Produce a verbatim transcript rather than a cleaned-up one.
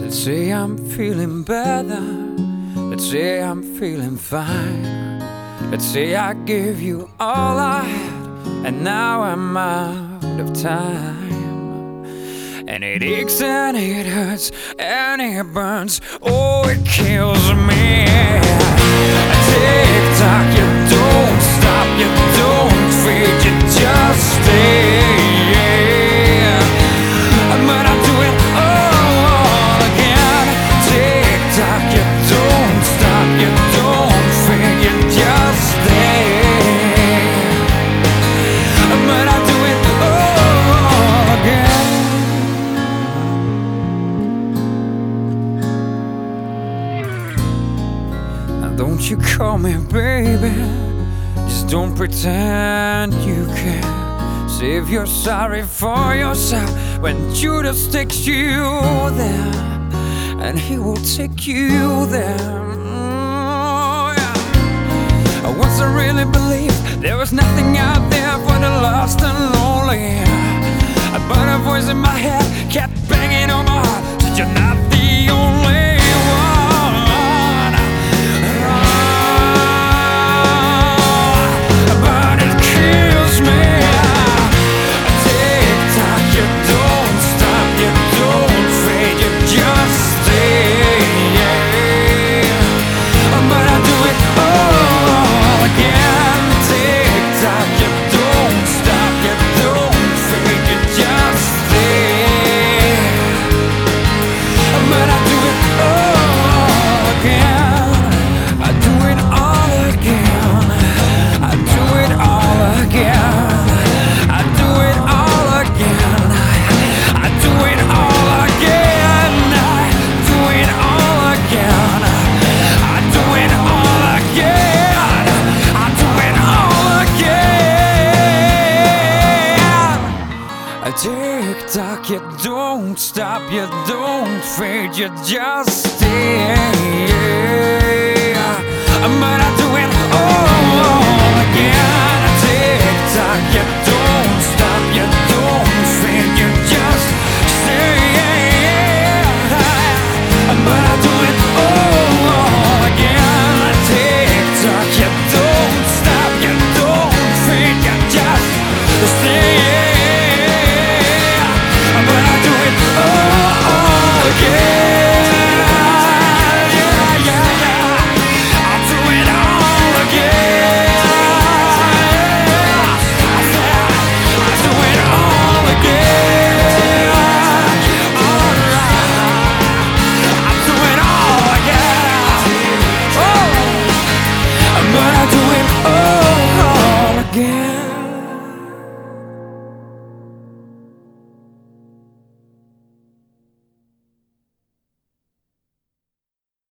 Let's say I'm feeling better. Let's say I'm feeling fine. Let's say I gave you all I had, and now I'm out of time. And it aches and it hurts and it burns. Oh, it kills me. Tick tock, you don't stop, you don't fade, you just stay. But I do it all again. Tick tock, you don't stop, you don't fade, you just stay. But I do it all again. Now don't you call me baby, just don't pretend you care. Save your sorry for yourself when Judas takes you there, and he will take you there. Mm, yeah. Once I really believed there was nothing out there for the lost and lonely, but a voice in my head kept banging on my heart, said you're not the only one. But it kills me. Tick tock, you don't stop, you don't fade, you just stay. But I do it all again. Tick tock, you